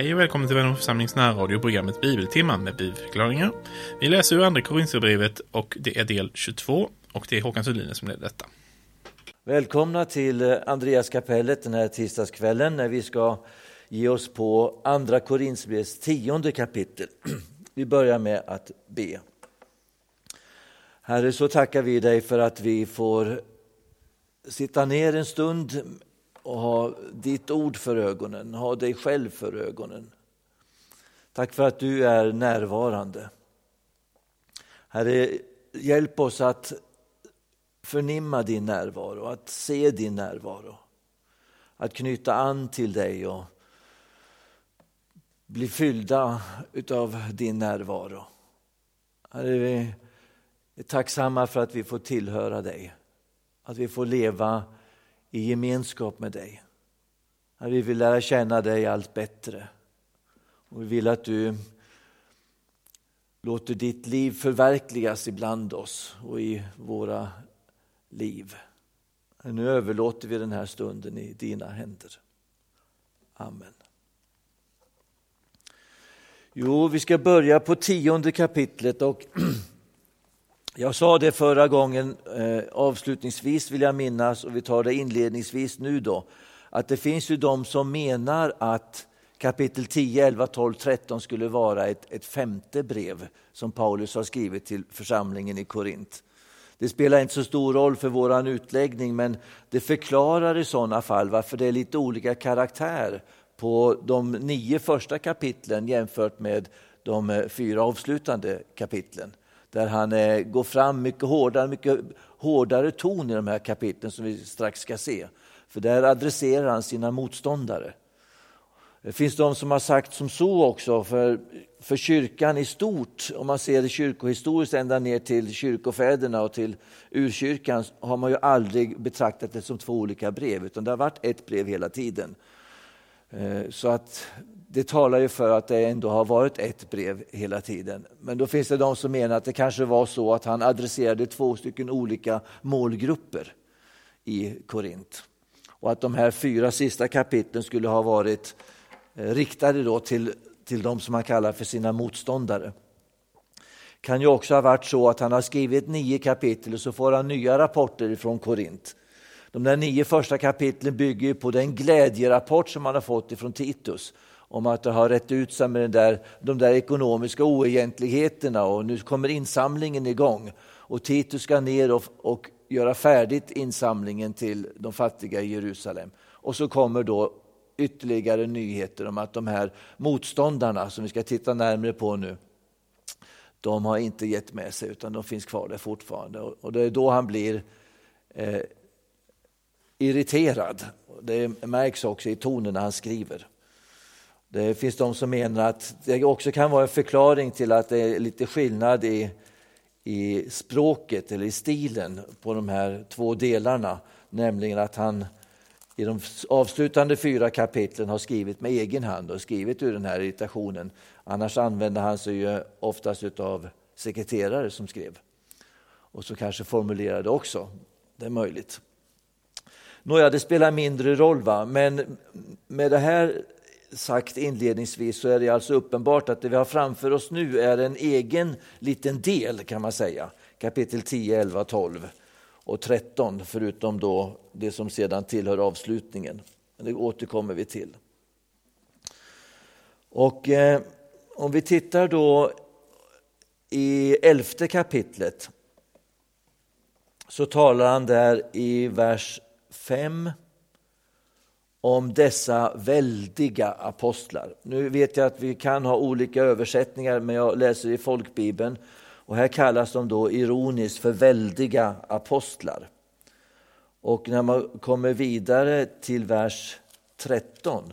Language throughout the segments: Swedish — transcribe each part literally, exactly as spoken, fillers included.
Hej och välkommen till Vänner församlings närradioprogrammet Bibeltimman med bibelförklaringar. Vi läser ur andra Korinthierbrevet och det är del tjugotvå och det är Håkan Sundin som leder detta. Välkomna till Andreaskapellet den här tisdagskvällen när vi ska ge oss på andra Korinthierbrevets tionde kapitel. Vi börjar med att be. Herre, så tackar vi dig för att vi får sitta ner en stund och ha ditt ord för ögonen, ha dig själv för ögonen. Tack för att du är närvarande. Herre, hjälp oss att förnimma din närvaro, att se din närvaro. Att knyta an till dig och bli fyllda utav din närvaro. Herre, vi är tacksamma för att vi får tillhöra dig. Att vi får leva i gemenskap med dig. Herre, vi vill lära känna dig allt bättre. Och vi vill att du låter ditt liv förverkligas ibland oss och i våra liv. Nu överlåter vi den här stunden i dina händer. Amen. Jo, vi ska börja på tionde kapitlet och jag sa det förra gången, eh, avslutningsvis vill jag minnas och vi tar det inledningsvis nu då, att det finns ju de som menar att kapitel tio, elva, tolv, tretton skulle vara ett, ett femte brev som Paulus har skrivit till församlingen i Korint. Det spelar inte så stor roll för våran utläggning, men det förklarar i sådana fall varför det är lite olika karaktär på de nio första kapitlen jämfört med de fyra avslutande kapitlen. Där han eh, går fram mycket hårdare, mycket hårdare ton i de här kapitlen som vi strax ska se. För där adresserar han sina motståndare. Det finns de som har sagt som så också för, för kyrkan i stort. Om man ser det kyrkohistoriskt ända ner till kyrkofäderna och till urkyrkan har man ju aldrig betraktat det som två olika brev. Utan det har varit ett brev hela tiden. Så att det talar ju för att det ändå har varit ett brev hela tiden. Men då finns det de som menar att det kanske var så att han adresserade två stycken olika målgrupper i Korint. Och att de här fyra sista kapitlen skulle ha varit riktade då till, till de som han kallar för sina motståndare. Kan ju också ha varit så att han har skrivit nio kapitel och så får han nya rapporter från Korint. De där nio första kapitlen bygger på den glädjerapport som man har fått ifrån Titus. Om att det har rätt ut sig med den där, de där ekonomiska oegentligheterna och nu kommer insamlingen igång. Och Titus ska ner och, och göra färdigt insamlingen till de fattiga i Jerusalem. Och så kommer då ytterligare nyheter om att de här motståndarna som vi ska titta närmare på nu, de har inte gett med sig utan de finns kvar där fortfarande. Och det är då han blir eh, irriterad. Det märks också i tonen när han skriver. Det finns de som menar att det också kan vara en förklaring till att det är lite skillnad i, i språket eller i stilen på de här två delarna. Nämligen att han i de avslutande fyra kapitlen har skrivit med egen hand och skrivit ur den här irritationen. Annars använder han sig ju oftast av sekreterare som skrev. Och så kanske formulerade också. Det är möjligt. Nåja, det spelar mindre roll va. Men med det här sagt inledningsvis så är det alltså uppenbart att det vi har framför oss nu är en egen liten del kan man säga. Kapitel tio, elva, tolv och tretton förutom då det som sedan tillhör avslutningen. Det återkommer vi till. Och eh, om vi tittar då i elfte kapitlet så talar han där i vers fem om dessa väldiga apostlar. Nu vet jag att vi kan ha olika översättningar men jag läser i folkbibeln och här kallas de då ironiskt för väldiga apostlar. Och när man kommer vidare till vers tretton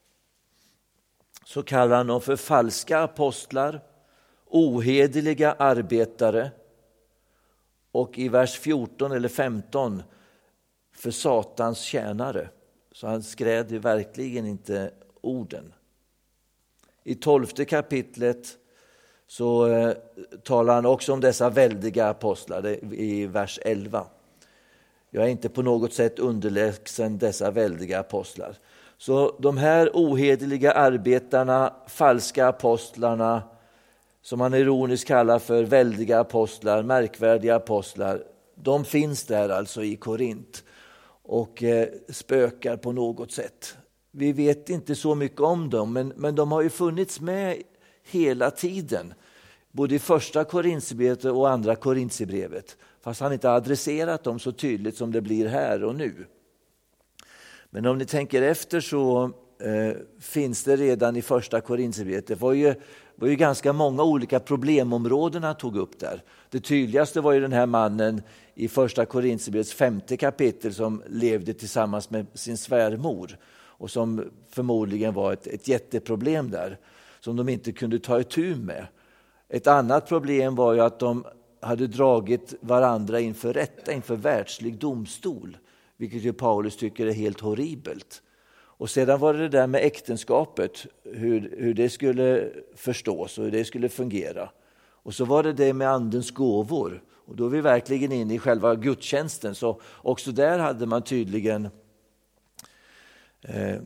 så kallar han dem för falska apostlar, ohederliga arbetare och i vers fjorton eller femton för Satans tjänare. Så han skräder verkligen inte orden. I tolfte kapitlet så eh, talar han också om dessa väldiga apostlar i vers elva. Jag är inte på något sätt underlägsen dessa väldiga apostlar. Så de här ohederliga arbetarna, falska apostlarna, som man ironiskt kallar för väldiga apostlar, märkvärdiga apostlar, de finns där alltså i Korint och eh, spökar på något sätt. Vi vet inte så mycket om dem, men, men de har ju funnits med hela tiden. Både i första Korinthierbrevet och andra Korinthierbrevet. Fast han inte har adresserat dem så tydligt som det blir här och nu. Men om ni tänker efter så eh, finns det redan i första Korinthierbrevet. Det var ju, var ju ganska många olika problemområden han tog upp där. Det tydligaste var ju den här mannen i första Korinthierbrevets femte kapitel som levde tillsammans med sin svärmor. Och som förmodligen var ett, ett jätteproblem där. Som de inte kunde ta itu med. Ett annat problem var ju att de hade dragit varandra inför rätta, inför världslig domstol. Vilket ju Paulus tycker är helt horribelt. Och sedan var det det där med äktenskapet. Hur, hur det skulle förstås och hur det skulle fungera. Och så var det det med andens gåvor. Och då är vi verkligen inne i själva gudstjänsten. Så också där hade man tydligen... Eh,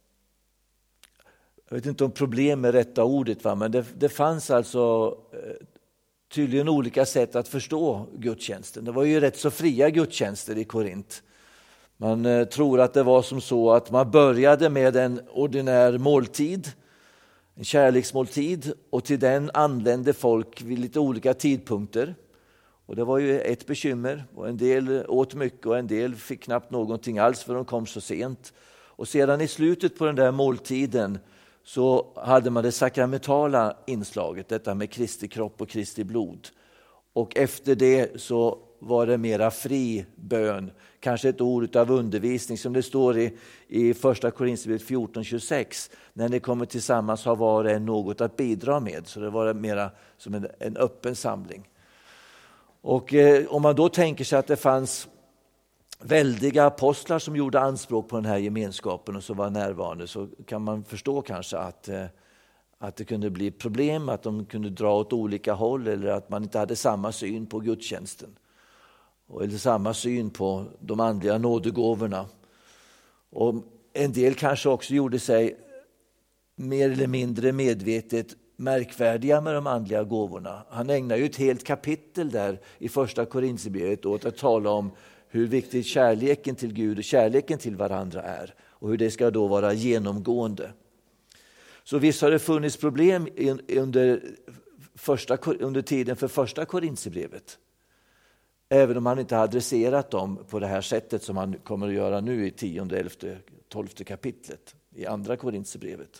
jag vet inte om problem med rätta ordet, va? Men det, det fanns alltså eh, tydligen olika sätt att förstå gudstjänsten. Det var ju rätt så fria gudstjänster i Korint. Man eh, tror att det var som så att man började med en ordinär måltid, en kärleksmåltid, och till den anlände folk vid lite olika tidpunkter. Och det var ju ett bekymmer, och en del åt mycket och en del fick knappt någonting alls för de kom så sent. Och sedan i slutet på den där måltiden så hade man det sakramentala inslaget, detta med Kristi kropp och Kristi blod. Och efter det så var det mera fri bön, kanske ett ord av undervisning som det står i, i första Korinthierbrevet fjorton tjugosex. När ni kommer tillsammans har var och en något att bidra med, så det var mera som en, en öppen samling. Och eh, om man då tänker sig att det fanns väldiga apostlar som gjorde anspråk på den här gemenskapen och som var närvarande, så kan man förstå kanske att, eh, att det kunde bli problem, att de kunde dra åt olika håll eller att man inte hade samma syn på gudstjänsten. Eller samma syn på de andliga nådegåvorna. Och en del kanske också gjorde sig mer eller mindre medvetet märkvärdiga med de andliga gåvorna. Han ägnar ju ett helt kapitel där i första Korinthierbrevet åt att tala om hur viktigt kärleken till Gud och kärleken till varandra är. Och hur det ska då vara genomgående. Så visst har det funnits problem under, första, under tiden för första Korinthierbrevet. Även om han inte har adresserat dem på det här sättet som han kommer att göra nu i tionde, elfte, tolfte kapitlet i andra Korinthierbrevet.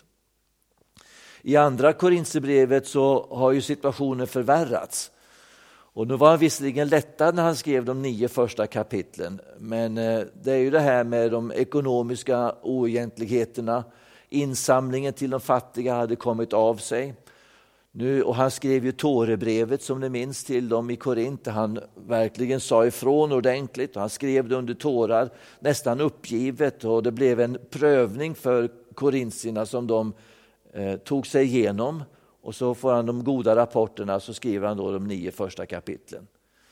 I andra Korinthierbrevet så har ju situationen förvärrats. Och nu var han visserligen lättad när han skrev de nio första kapitlen. Men det är ju det här med de ekonomiska oegentligheterna. Insamlingen till de fattiga hade kommit av sig. Nu, och han skrev ju Tårebrevet som ni minns till dem i Korint. Han verkligen sa ifrån ordentligt. Han skrev det under tårar, nästan uppgivet. Och det blev en prövning för korintierna som de eh, tog sig igenom. Och så får han de goda rapporterna, så skriver han då de nio första kapitlen.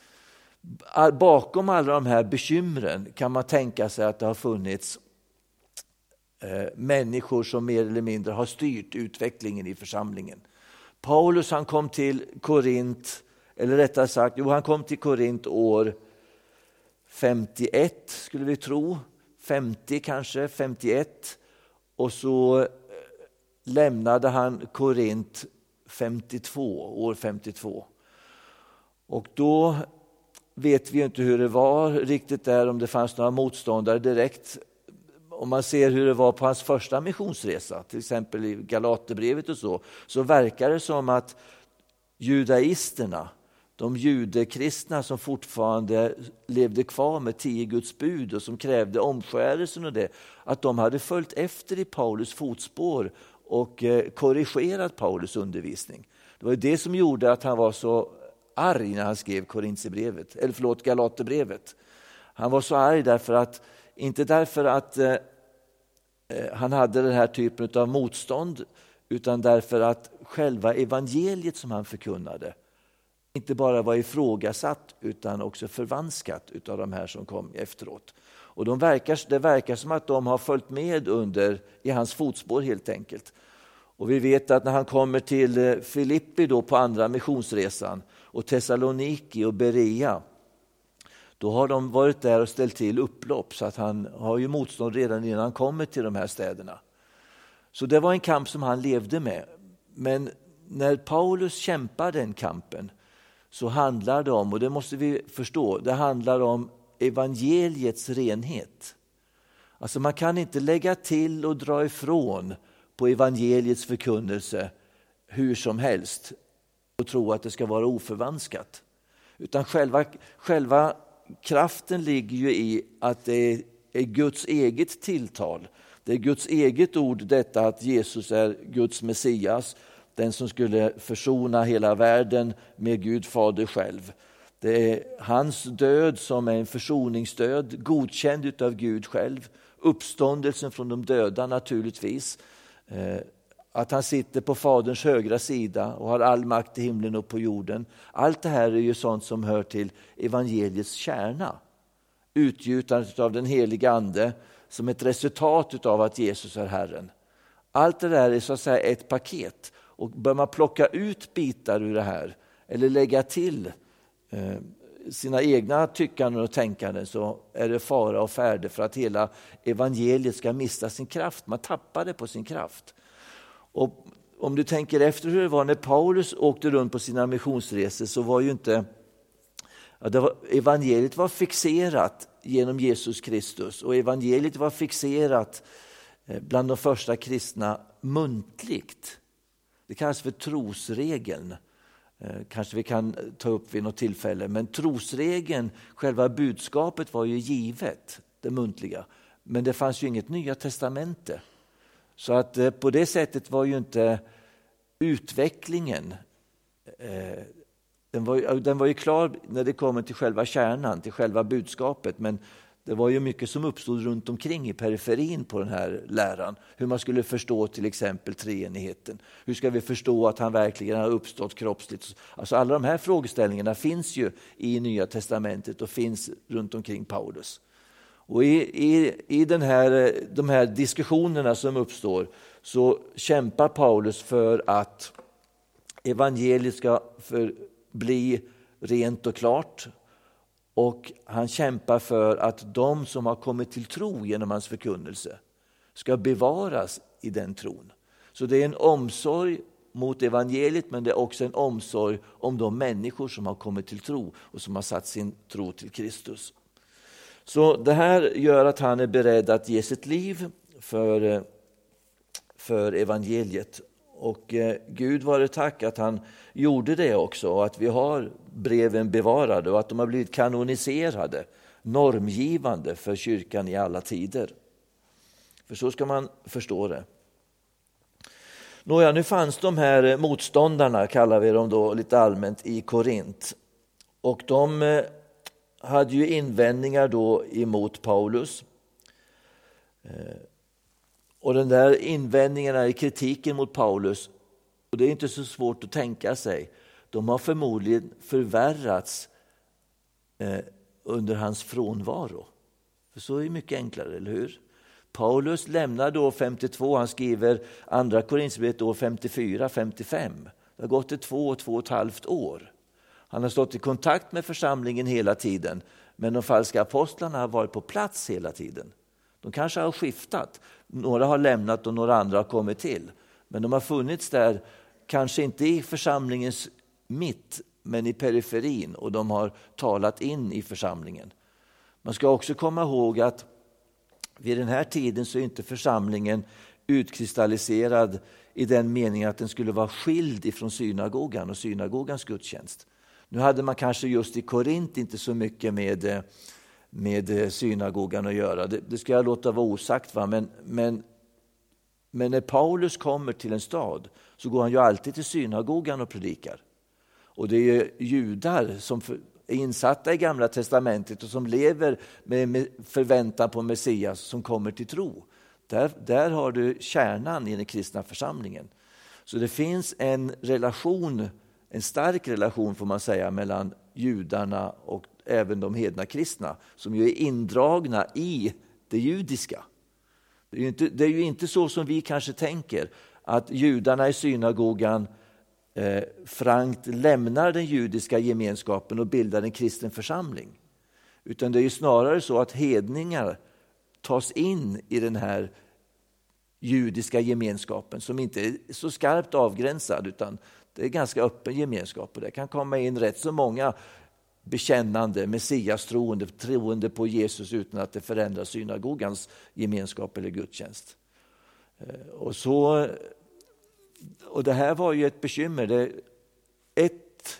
Bakom alla de här bekymren kan man tänka sig att det har funnits eh, människor som mer eller mindre har styrt utvecklingen i församlingen. Paulus han kom till Korint, eller rättare sagt, jo han kom till Korint år femtioett skulle vi tro, femtio kanske, femtioett. Och så lämnade han Korint femtiotvå, år femtiotvå. Och då vet vi inte hur det var riktigt där, om det fanns några motståndare direkt. Om man ser hur det var på hans första missionsresa, till exempel i Galaterbrevet och så, så verkar det som att judaisterna, de judekristna som fortfarande levde kvar med tio Guds bud och som krävde omskärelsen och det, att de hade följt efter i Paulus fotspår och korrigerat Paulus undervisning. Det var det som gjorde att han var så arg när han skrev Korinthierbrevet, eller förlåt, Galaterbrevet. Han var så arg därför att, inte därför att eh, han hade den här typen av motstånd, utan därför att själva evangeliet som han förkunnade inte bara var ifrågasatt utan också förvanskat utav de här som kom efteråt. Och de verkar, det verkar som att de har följt med under i hans fotspår helt enkelt. Och vi vet att när han kommer till Filippi då på andra missionsresan och Thessaloniki och Berea, då har de varit där och ställt till upplopp, så att han har ju motstånd redan innan han kommer till de här städerna. Så det var en kamp som han levde med. Men när Paulus kämpar den kampen så handlar det om, och det måste vi förstå, det handlar om evangeliets renhet. Alltså man kan inte lägga till och dra ifrån på evangeliets förkunnelse hur som helst och tro att det ska vara oförvanskat. Utan själva, själva kraften ligger ju i att det är Guds eget tilltal. Det är Guds eget ord, detta att Jesus är Guds Messias, den som skulle försona hela världen med Gud Fader själv. Det är hans död som är en försoningsdöd, godkänd av Gud själv. Uppståndelsen från de döda naturligtvis. Att han sitter på Faderns högra sida och har all makt i himlen och på jorden. Allt det här är ju sånt som hör till evangeliets kärna. Utgjutandet av den heliga ande som ett resultat av att Jesus är Herren. Allt det där är så att säga ett paket. Och bör man plocka ut bitar ur det här eller lägga till eh, sina egna tyckanden och tänkanden, så är det fara och färde för att hela evangeliet ska mista sin kraft. Man tappar det på sin kraft. Och om du tänker efter hur det var när Paulus åkte runt på sina missionsresor, så var ju inte ja, det var, evangeliet var fixerat genom Jesus Kristus, och evangeliet var fixerat eh, bland de första kristna muntligt. Det kallas för trosregeln. Eh, kanske vi kan ta upp vid något tillfälle. Men trosregeln, själva budskapet var ju givet, det muntliga. Men det fanns ju inget nya testamente. Så att eh, på det sättet var ju inte utvecklingen, eh, den, var, den var ju klar när det kommer till själva kärnan, till själva budskapet. Men det var ju mycket som uppstod runt omkring i periferin på den här läran. Hur man skulle förstå till exempel treenigheten. Hur ska vi förstå att han verkligen har uppstått kroppsligt? Alltså alla de här frågeställningarna finns ju i Nya testamentet och finns runt omkring Paulus. Och i, i, i den här, de här diskussionerna som uppstår så kämpar Paulus för att evangeliet ska förbli rent och klart. Och han kämpar för att de som har kommit till tro genom hans förkunnelse ska bevaras i den tron. Så det är en omsorg mot evangeliet, men det är också en omsorg om de människor som har kommit till tro och som har satt sin tro till Kristus. Så det här gör att han är beredd att ge sitt liv för, för evangeliet. Och eh, Gud var det tack att han gjorde det också, och att vi har breven bevarade och att de har blivit kanoniserade, normgivande för kyrkan i alla tider. För så ska man förstå det. Nåja, nu fanns de här motståndarna, kallar vi dem då lite allmänt, i Korint. Och de eh, hade ju invändningar då emot Paulus. Eh, Och den där invändningarna i kritiken mot Paulus, och det är inte så svårt att tänka sig, de har förmodligen förvärrats eh, under hans frånvaro. För så är det mycket enklare, eller hur? Paulus lämnar då femtiotvå, han skriver andra Korinthierbrevet år femtiofyra femtiofem. Det har gått ett två och två och ett halvt år. Han har stått i kontakt med församlingen hela tiden, men de falska apostlarna har varit på plats hela tiden. De kanske har skiftat. Några har lämnat och några andra har kommit till. Men de har funnits där, kanske inte i församlingens mitt, men i periferin. Och de har talat in i församlingen. Man ska också komma ihåg att vid den här tiden så är inte församlingen utkristalliserad i den meningen att den skulle vara skild ifrån synagogan och synagogans gudstjänst. Nu hade man kanske just i Korint inte så mycket med... med synagogan att göra. Det, det ska jag låta vara osagt. Va? Men, men, men när Paulus kommer till en stad så går han ju alltid till synagogan och predikar. Och det är judar som är insatta i Gamla testamentet och som lever med förväntan på Messias som kommer till tro. Där, där har du kärnan i den kristna församlingen. Så det finns en relation, en stark relation får man säga mellan judarna och även de hedna kristna som ju är indragna i det judiska. Det är ju inte, det är ju inte så som vi kanske tänker att judarna i synagogan eh, frankt lämnar den judiska gemenskapen och bildar en kristen församling. Utan det är ju snarare så att hedningar tas in i den här judiska gemenskapen som inte är så skarpt avgränsad utan det är ganska öppen gemenskap och det kan komma in rätt så många bekännande, messias troende, troende på Jesus utan att det förändrar synagogans gemenskap eller gudstjänst. Och, så, och det här var ju ett bekymmer. Det, ett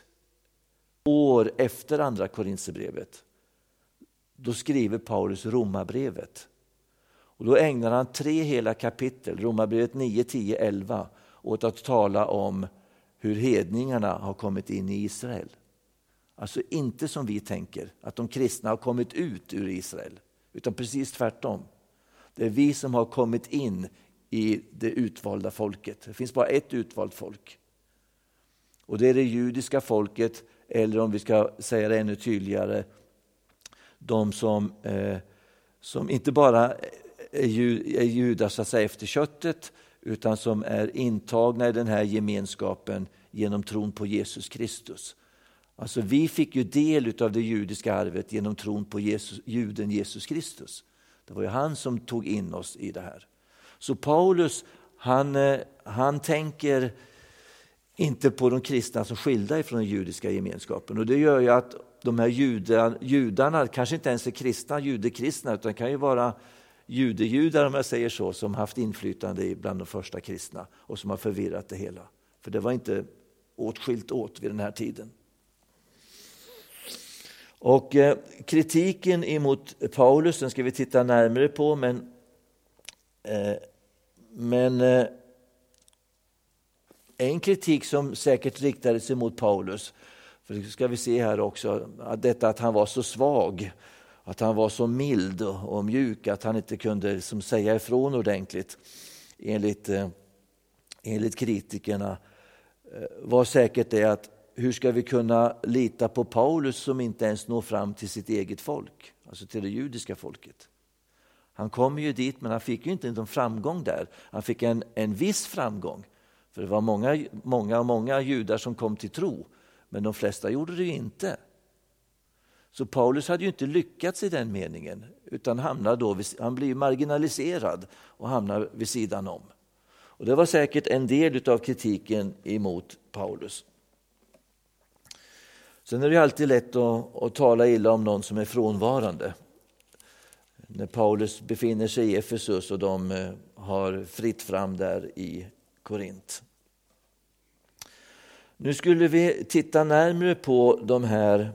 år efter andra Korinthierbrevet då skriver Paulus Romarbrevet. Och då ägnar han tre hela kapitel, Romarbrevet nio, tio, elva, åt att tala om hur hedningarna har kommit in i Israel. Alltså inte som vi tänker, att de kristna har kommit ut ur Israel, utan precis tvärtom. Det är vi som har kommit in i det utvalda folket. Det finns bara ett utvalt folk. Och det är det judiska folket, eller om vi ska säga det ännu tydligare, de som, eh, som inte bara är, ju, är judar så att säga efter köttet, utan som är intagna i den här gemenskapen genom tron på Jesus Kristus. Alltså vi fick ju del av det judiska arvet genom tron på Jesus, juden Jesus Kristus. Det var ju han som tog in oss i det här. Så Paulus, han, han tänker inte på de kristna som skilda ifrån den judiska gemenskapen. Och det gör ju att de här judarna, judarna kanske inte ens är kristna, judekristna, utan kan ju vara judejudar om jag säger så, som haft inflytande bland de första kristna och som har förvirrat det hela. För det var inte åtskilt åt vid den här tiden. Och eh, kritiken emot Paulus, den ska vi titta närmare på, men, eh, men eh, en kritik som säkert riktades emot Paulus, för det ska vi se här också, att detta att han var så svag, att han var så mild och, och mjuk, att han inte kunde liksom, säga ifrån ordentligt, enligt, eh, enligt kritikerna, eh, var säkert det att hur ska vi kunna lita på Paulus som inte ens når fram till sitt eget folk, alltså till det judiska folket. Han kom ju dit, men han fick ju inte någon framgång där. Han fick en, en viss framgång, för det var många, många, många judar som kom till tro, men de flesta gjorde det ju inte. Så Paulus hade ju inte lyckats i den meningen, utan hamnade då, han blir marginaliserad och hamnar vid sidan om. Och det var säkert en del av kritiken emot Paulus. Sen är det alltid lätt att, att tala illa om någon som är frånvarande. När Paulus befinner sig i Efesus och de har fritt fram där i Korint. Nu skulle vi titta närmare på de här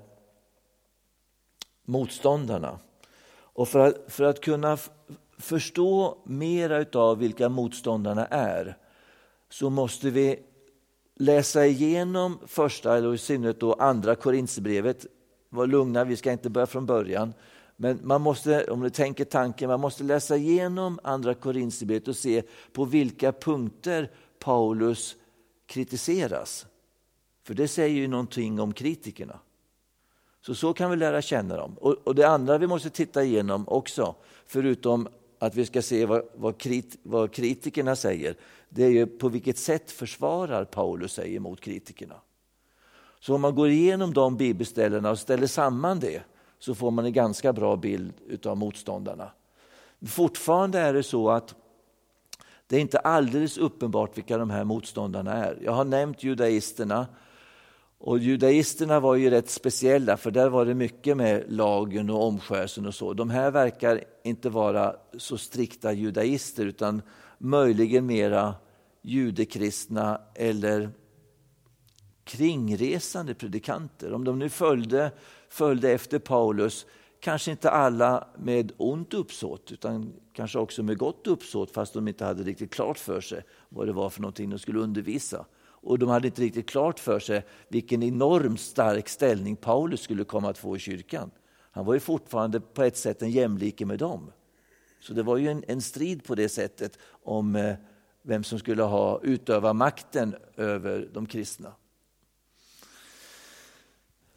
motståndarna. Och för att, för att kunna f- förstå mera av vilka motståndarna är, så måste vi läsa igenom första, eller i synnerhet då andra Korinthierbrevet. Var lugna, vi ska inte börja från början. Men man måste, om du tänker tanken, man måste läsa igenom andra Korinthierbrevet och se på vilka punkter Paulus kritiseras. För det säger ju någonting om kritikerna. Så så kan vi lära känna dem. Och, och det andra vi måste titta igenom också, förutom att vi ska se vad, vad, krit, vad kritikerna säger, det är ju på vilket sätt försvarar Paulus sig emot kritikerna. Så om man går igenom de bibelställena och ställer samman det, så får man en ganska bra bild av motståndarna. Fortfarande är det så att det är inte alldeles uppenbart vilka de här motståndarna är. Jag har nämnt judaisterna. Och judaisterna var ju rätt speciella, för där var det mycket med lagen och omskärelsen och så. De här verkar inte vara så strikta judaister, utan möjligen mera judekristna eller kringresande predikanter. Om de nu följde, följde efter Paulus, kanske inte alla med ont uppsåt, utan kanske också med gott uppsåt, fast de inte hade riktigt klart för sig vad det var för någonting de skulle undervisa. Och de hade inte riktigt klart för sig vilken enormt stark ställning Paulus skulle komma att få i kyrkan. Han var ju fortfarande på ett sätt en jämlike med dem. Så det var ju en, en strid på det sättet om eh, vem som skulle ha utöva makten över de kristna.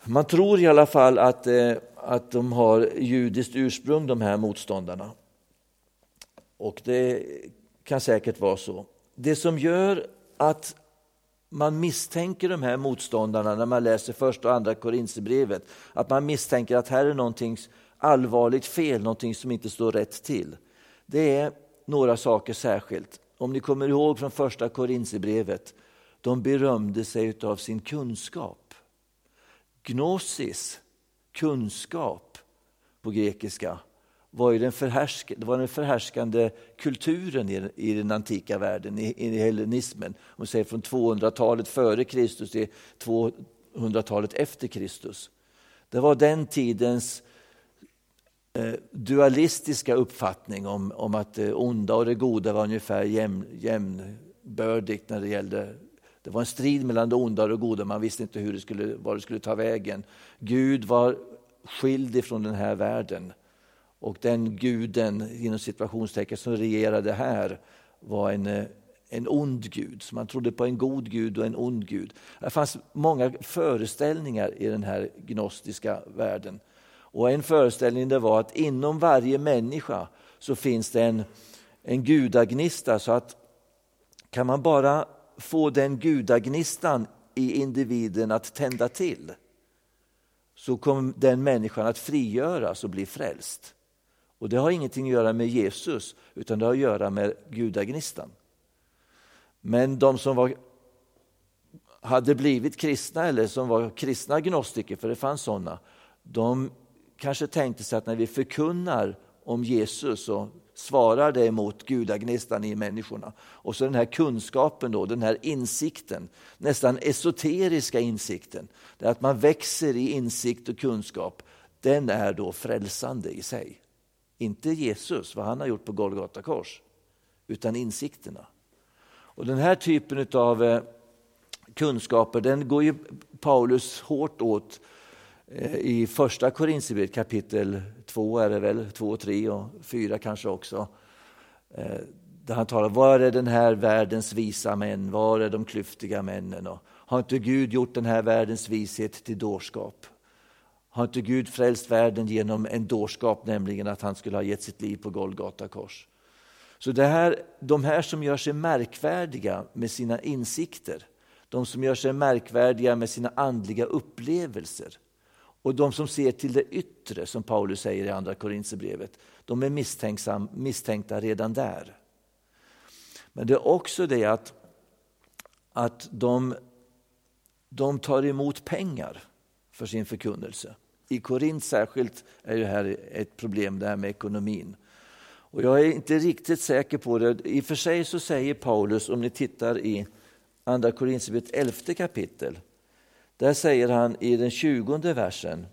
Man tror i alla fall att, eh, att de har judiskt ursprung, de här motståndarna. Och det kan säkert vara så. Det som gör att man misstänker de här motståndarna när man läser första och andra Korinthierbrevet, att man misstänker att här är någonting allvarligt fel, någonting som inte står rätt till. Det är några saker särskilt. Om ni kommer ihåg från första Korinthierbrevet, de berömde sig av sin kunskap. Gnosis, kunskap på grekiska, var ju den, förhärsk, det var den förhärskande kulturen i, i den antika världen, i, i hellenismen. Om säger från tvåhundratalet före Kristus till tvåhundratalet efter Kristus. Det var den tidens eh, dualistiska uppfattning om, om att det onda och det goda var ungefär jämn, jämnbördigt när det gällde. Det var en strid mellan det onda och det goda. Man visste inte hur det skulle, var det skulle ta vägen. Gud var skild ifrån den här världen. Och den guden inom situationstecken som regerade här var en, en ond gud. Så man trodde på en god gud och en ond gud. Det fanns många föreställningar i den här gnostiska världen. Och en föreställning det var att inom varje människa så finns det en, en gudagnista. Så att kan man bara få den gudagnistan i individen att tända till, så kommer den människan att frigöras och bli frälst. Och det har ingenting att göra med Jesus, utan det har att göra med gudagnistan. Men de som var, hade blivit kristna eller som var kristna gnostiker, för det fanns sådana, de kanske tänkte sig att när vi förkunnar om Jesus så svarar det emot gudagnistan i människorna. Och så den här kunskapen då, den här insikten, nästan esoteriska insikten, det är att man växer i insikt och kunskap, den är då frälsande i sig. Inte Jesus, vad han har gjort på Golgata kors, utan insikterna. Och den här typen av eh, kunskaper, den går ju Paulus hårt åt eh, i första Korinthierbrevet kapitel två är det väl, två, tre och fyra kanske också. Eh, där han talar, var är den här världens visa män, var är de klyftiga männen? Och har inte Gud gjort den här världens vishet till dårskap? Har inte Gud frälst världen genom en dårskap, nämligen att han skulle ha gett sitt liv på Golgata kors? Så det här, de här som gör sig märkvärdiga med sina insikter, de som gör sig märkvärdiga med sina andliga upplevelser och de som ser till det yttre, som Paulus säger i andra Korinthierbrevet, de är misstänksam, misstänkta redan där. Men det är också det att, att de, de tar emot pengar för sin förkunnelse. I Korint särskilt är det här ett problem, det här med ekonomin. Och jag är inte riktigt säker på det. I och för sig så säger Paulus, om ni tittar i andra Korinthierbrevet elfte kapitel, där säger han i den tjugonde versen: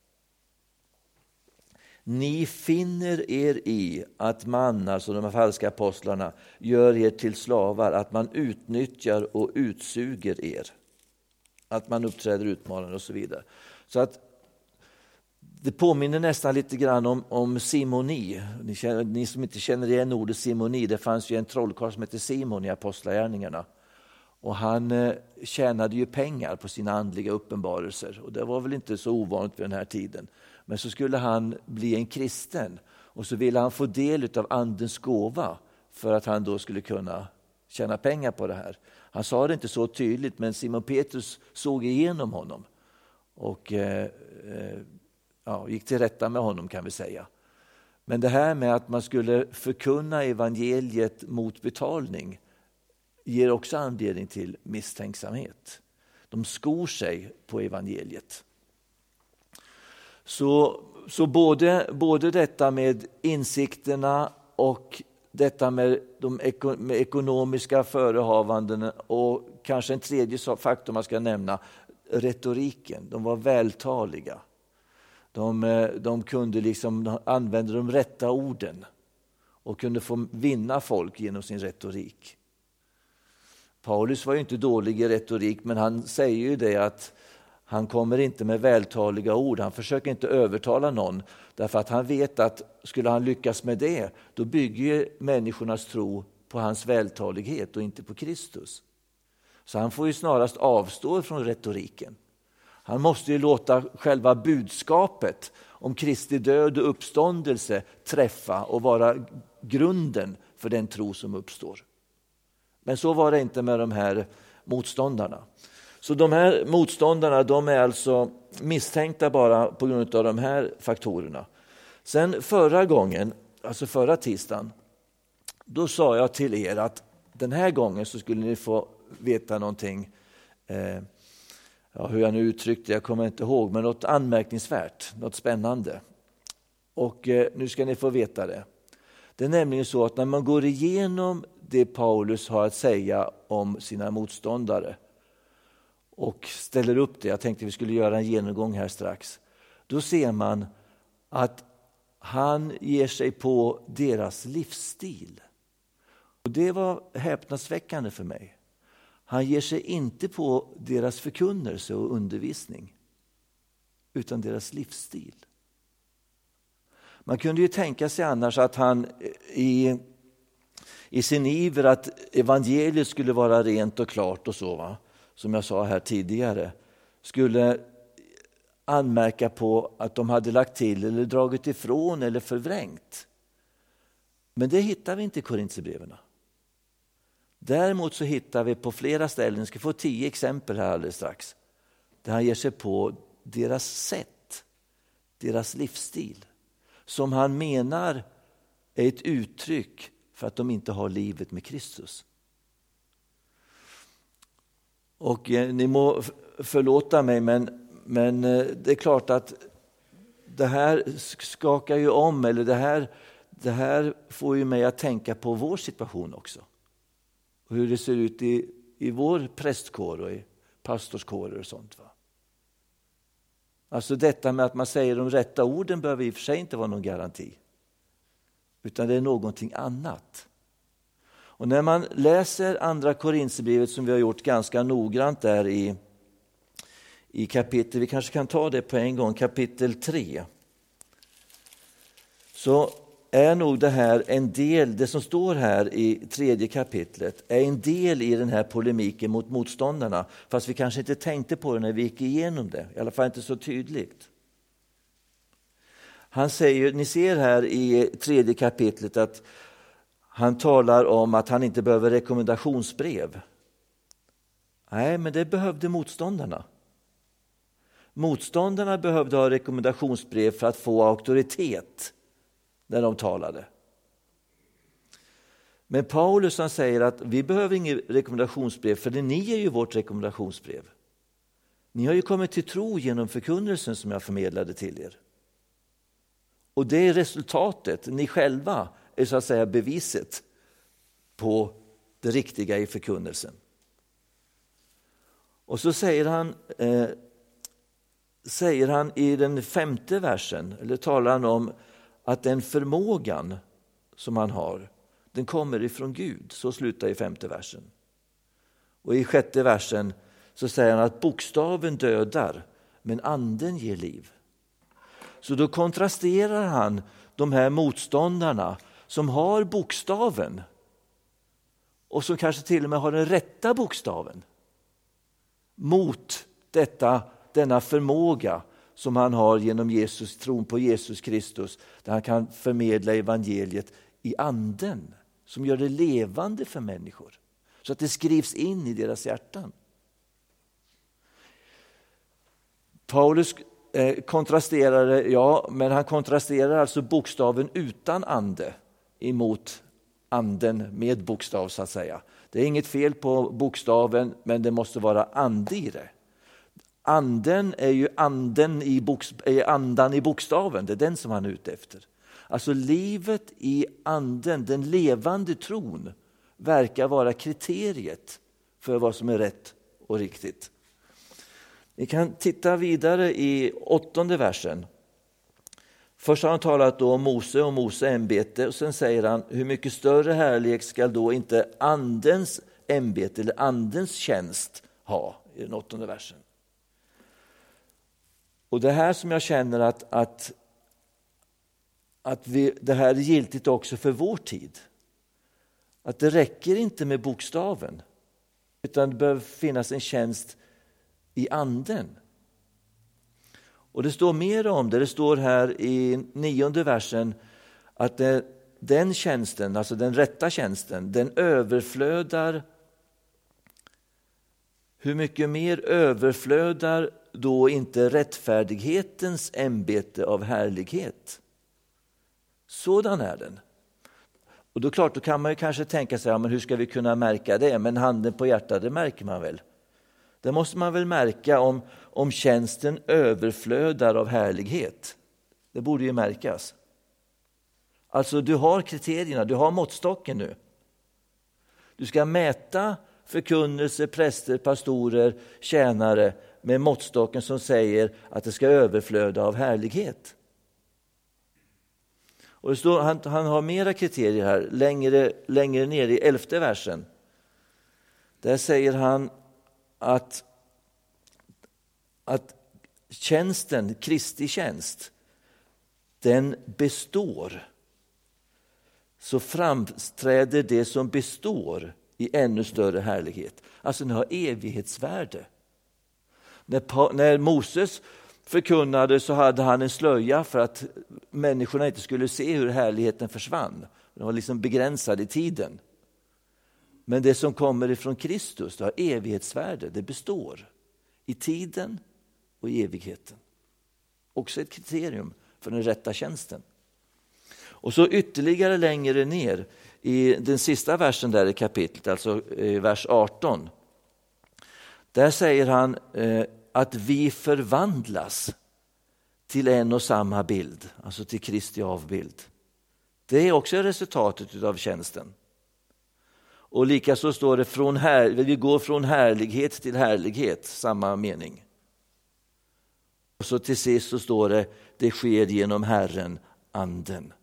ni finner er i att man, alltså de falska apostlarna, gör er till slavar, att man utnyttjar och utsuger er. Att man uppträder utmanande och så vidare. Så att det påminner nästan lite grann om, om simoni. Ni, känner, ni som inte känner igen ordet simoni, det fanns ju en trollkarl som hette Simon i Apostlagärningarna. Och han eh, tjänade ju pengar på sina andliga uppenbarelser. Och det var väl inte så ovanligt vid den här tiden. Men så skulle han bli en kristen. Och så ville han få del av andens gåva för att han då skulle kunna tjäna pengar på det här. Han sa det inte så tydligt, men Simon Petrus såg igenom honom. Och eh, ja, gick till rätta med honom, kan vi säga. Men det här med att man skulle förkunna evangeliet mot betalning ger också anledning till misstänksamhet. De skor sig på evangeliet. Så, så både, både detta med insikterna och detta med de eko, med ekonomiska förehavanden och kanske en tredje faktor man ska nämna, retoriken. De var vältaliga. De, de kunde liksom använda de rätta orden och kunde få vinna folk genom sin retorik. Paulus var ju inte dålig i retorik, men han säger ju det att han kommer inte med vältaliga ord. Han försöker inte övertala någon, därför att han vet att skulle han lyckas med det, då bygger människornas tro på hans vältalighet och inte på Kristus. Så han får ju snarast avstå från retoriken. Han måste ju låta själva budskapet om Kristi död och uppståndelse träffa och vara grunden för den tro som uppstår. Men så var det inte med de här motståndarna. Så de här motståndarna, de är alltså misstänkta bara på grund av de här faktorerna. Sen förra gången, alltså förra tisdagen, då sa jag till er att den här gången så skulle ni få veta någonting, eh, ja, hur jag nu uttryckte, jag kommer inte ihåg, men något anmärkningsvärt, något spännande. Och eh, nu ska ni få veta det. Det är nämligen så att när man går igenom det Paulus har att säga om sina motståndare och ställer upp det, jag tänkte vi skulle göra en genomgång här strax, då ser man att han ger sig på deras livsstil. Och det var häpnadsväckande för mig. Han ger sig inte på deras förkunnelse och undervisning, utan deras livsstil. Man kunde ju tänka sig annars att han i, i sin iver att evangeliet skulle vara rent och klart och så, va? Som jag sa här tidigare, skulle anmärka på att de hade lagt till eller dragit ifrån eller förvrängt. Men det hittar vi inte i Korintierbreven. Däremot så hittar vi på flera ställen, jag ska få tio exempel här alldeles strax, där han ger sig på deras sätt, deras livsstil, som han menar är ett uttryck för att de inte har livet med Kristus. Och eh, ni må förlåta mig, men, men eh, det är klart att det här skakar ju om, eller det här, det här får ju mig att tänka på vår situation också. Och hur det ser ut i, i vår prästkår och i pastorskårer och sånt, va? Alltså detta med att man säger de rätta orden behöver i och för sig inte vara någon garanti. Utan det är någonting annat. Och när man läser andra Korintierbrevet, som vi har gjort ganska noggrant där i, i kapitel, vi kanske kan ta det på en gång, kapitel tre. Så är nog det här en del, det som står här i tredje kapitlet, är en del i den här polemiken mot motståndarna. Fast vi kanske inte tänkte på det när vi gick igenom det, i alla fall inte så tydligt. Han säger, ni ser här i tredje kapitlet att han talar om att han inte behöver rekommendationsbrev. Nej, men det behövde motståndarna. Motståndarna behövde ha rekommendationsbrev för att få auktoritet när de talade. Men Paulus han säger att vi behöver inget rekommendationsbrev, för det ni är ju vårt rekommendationsbrev. Ni har ju kommit till tro genom förkunnelsen som jag förmedlade till er. Och det är resultatet, ni själva är så att säga beviset på det riktiga i förkunnelsen. Och så säger han, eh, säger han i den femte versen, eller talar han om att den förmågan som han har, den kommer ifrån Gud. Så slutar i femte versen. Och i sjätte versen så säger han att bokstaven dödar, men anden ger liv. Så då kontrasterar han de här motståndarna som har bokstaven och som kanske till och med har den rätta bokstaven mot detta, denna förmåga som han har genom Jesus, tron på Jesus Kristus, där han kan förmedla evangeliet i anden som gör det levande för människor så att det skrivs in i deras hjärtan. Paulus eh, kontrasterar, ja, men han kontrasterar alltså bokstaven utan ande emot anden med bokstav, så att säga. Det är inget fel på bokstaven, men det måste vara ande i det. Anden är ju anden i bokst- är andan i bokstaven, det är den som han är ute efter. Alltså livet i anden, den levande tron, verkar vara kriteriet för vad som är rätt och riktigt. Vi kan titta vidare i åttonde versen. Först har han talat då om Mose och Mose ämbete, och sen säger han hur mycket större härlighet ska då inte andens ämbete eller andens tjänst ha i den åttonde versen. Och det här som jag känner att, att, att vi, det här är giltigt också för vår tid. Att det räcker inte med bokstaven, utan det behöver finnas en tjänst i anden. Och det står mer om det. Det står här i nionde versen att det, den tjänsten, alltså den rätta tjänsten, den överflödar. Hur mycket mer överflödar då inte rättfärdighetens ämbete av härlighet? Sådan är den. Och då klart, då kan man ju kanske tänka sig, ja, men hur ska vi kunna märka det? Men handen på hjärtat, det märker man väl. Det måste man väl märka om, om tjänsten överflödar av härlighet. Det borde ju märkas. Alltså du har kriterierna, du har måttstocken nu. Du ska mäta förkunnelse, präster, pastorer, tjänare med måttstocken som säger att det ska överflöda av härlighet. Och det står, han, han har mera kriterier här, längre, längre ner i elfte versen. Där säger han att, att tjänsten, Kristi tjänst, den består. Så framträder det som består i ännu större härlighet. Alltså den har evighetsvärde. När, när Moses förkunnade så hade han en slöja för att människorna inte skulle se hur härligheten försvann. Den var liksom begränsad i tiden. Men det som kommer ifrån Kristus, det har evighetsvärde. Det består i tiden och i evigheten. Också ett kriterium för den rätta tjänsten. Och så ytterligare längre ner i den sista versen där i kapitlet, alltså i vers arton. Där säger han eh, att vi förvandlas till en och samma bild, alltså till Kristi avbild. Det är också resultatet av tjänsten. Och likaså står det från här, vi går från härlighet till härlighet, samma mening. Och så till sist så står det, det sker genom Herren, anden.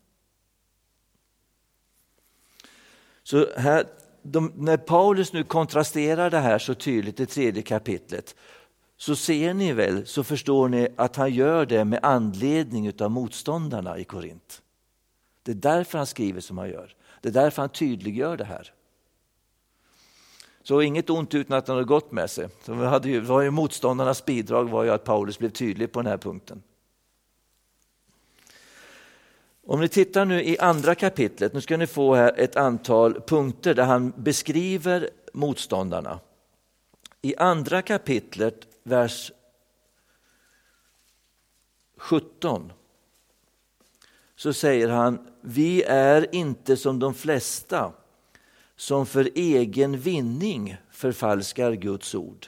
Så här, de, när Paulus nu kontrasterar det här så tydligt i tredje kapitlet, så ser ni väl, så förstår ni att han gör det med anledning av motståndarna i Korint. Det är därför han skriver som han gör. Det är därför han tydliggör det här. Så inget ont utan att han har gått med sig. Så vi hade ju, var ju motståndarnas bidrag var ju att Paulus blev tydlig på den här punkten. Om ni tittar nu i andra kapitlet, nu ska ni få här ett antal punkter där han beskriver motståndarna. I andra kapitlet, vers sjutton, så säger han, vi är inte som de flesta som för egen vinning förfalskar Guds ord.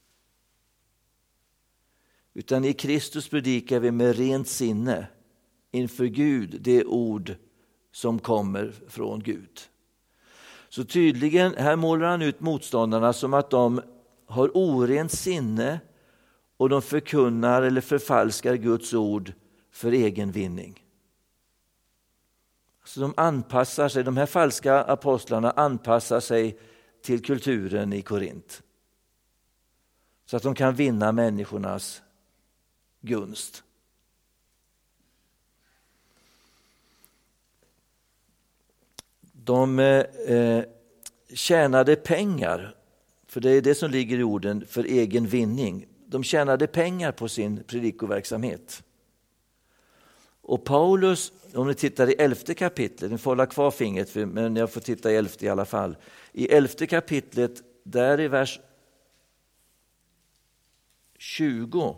Utan i Kristus predikar vi med rent sinne inför Gud det ord som kommer från Gud. Så tydligen, här målar han ut motståndarna som att de har orent sinne och de förkunnar eller förfalskar Guds ord för egen vinning. Så de anpassar sig, de här falska apostlarna anpassar sig till kulturen i Korint. Så att de kan vinna människornas gunst. De eh, tjänade pengar, för det är det som ligger i orden, för egen vinning. De tjänade pengar på sin predikoverksamhet. Och Paulus, om ni tittar i elfte kapitlet, ni får hålla kvar fingret, men jag får titta i elfte i alla fall. I elfte kapitlet, där i vers tjugo,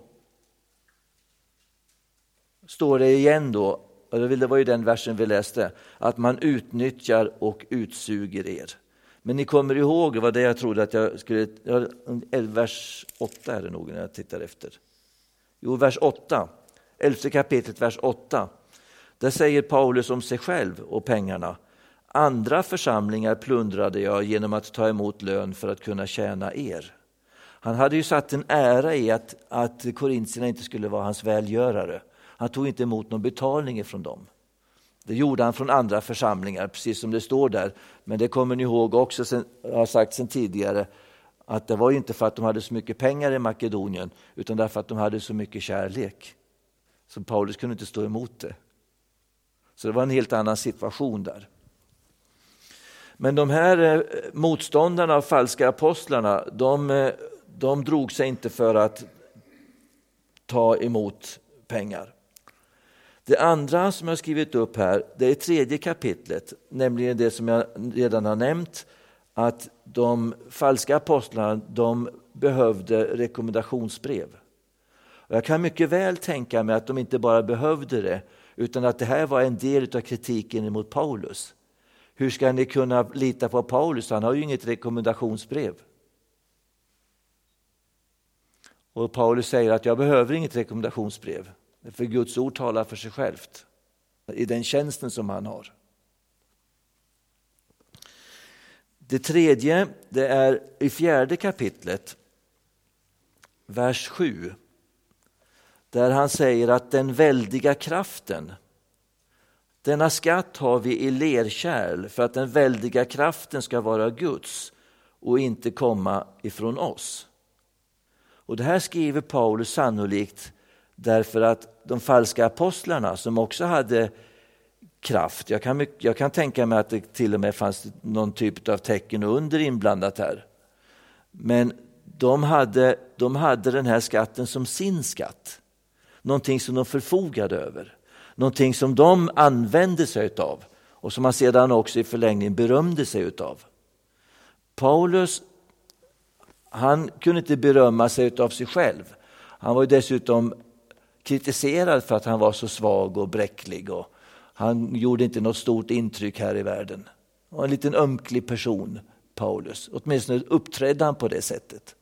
står det igen då, det var ju den versen vi läste, att man utnyttjar och utsuger er. Men ni kommer ihåg, det var det jag trodde att jag skulle, ja, vers åtta är det nog när jag tittar efter. Jo, vers åtta, elfte kapitlet, vers åtta. Där säger Paulus om sig själv och pengarna. Andra församlingar plundrade jag genom att ta emot lön för att kunna tjäna er. Han hade ju satt en ära i att, att korintierna inte skulle vara hans välgörare. Han tog inte emot någon betalning ifrån dem. Det gjorde han från andra församlingar, precis som det står där. Men det kommer ni ihåg också, sen, jag har sagt sedan tidigare, att det var inte för att de hade så mycket pengar i Makedonien, utan därför att de hade så mycket kärlek. Så Paulus kunde inte stå emot det. Så det var en helt annan situation där. Men de här motståndarna och falska apostlarna, de, de drog sig inte för att ta emot pengar. Det andra som jag skrivit upp här, det är tredje kapitlet, nämligen det som jag redan har nämnt, att de falska apostlarna, de behövde rekommendationsbrev. Och jag kan mycket väl tänka mig att de inte bara behövde det, utan att det här var en del av kritiken mot Paulus. Hur ska ni kunna lita på Paulus? Han har ju inget rekommendationsbrev. Och Paulus säger att jag behöver inget rekommendationsbrev. För Guds ord talar för sig självt i den tjänsten som han har. Det tredje, det är i fjärde kapitlet, vers sju. Där han säger att den väldiga kraften, denna skatt har vi i lerkärl för att den väldiga kraften ska vara Guds och inte komma ifrån oss. Och det här skriver Paulus sannolikt därför att de falska apostlarna som också hade kraft, jag kan, jag kan tänka mig att det till och med fanns någon typ av tecken och under inblandat här. Men de hade, de hade den här skatten som sin skatt. Någonting som de förfogade över. Någonting som de använde sig av och som man sedan också i förlängningen berömde sig utav. Paulus, han kunde inte berömma sig av sig själv. Han var ju dessutom kritiserad för att han var så svag och bräcklig och han gjorde inte något stort intryck här i världen. Han var en liten ömklig person, Paulus. Åtminstone uppträdde han på det sättet.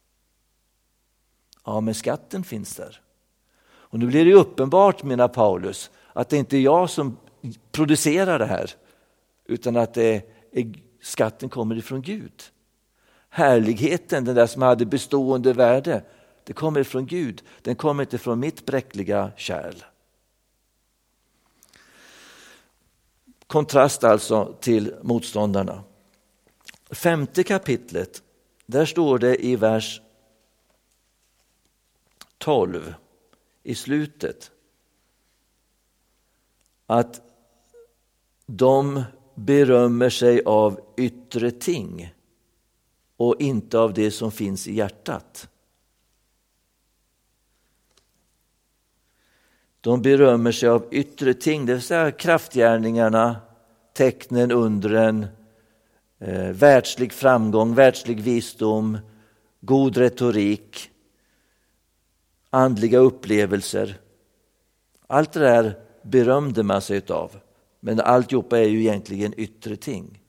Ja, men skatten finns där. Och nu blir det uppenbart, menar Paulus, att det inte är jag som producerar det här, utan att det är, skatten kommer ifrån Gud. Härligheten, den där som hade bestående värde, det kommer ifrån Gud. Den kommer inte från mitt bräckliga kärl. Kontrast alltså till motståndarna. Femte kapitlet, där står det i vers tolv i slutet att de berömmer sig av yttre ting och inte av det som finns i hjärtat. De berömmer sig av yttre ting, det vill säga kraftgärningarna, tecknen, undren, eh, världslig framgång, världslig visdom, god retorik, andliga upplevelser. Allt det där berömde man sig av, men alltihopa är ju egentligen yttre ting.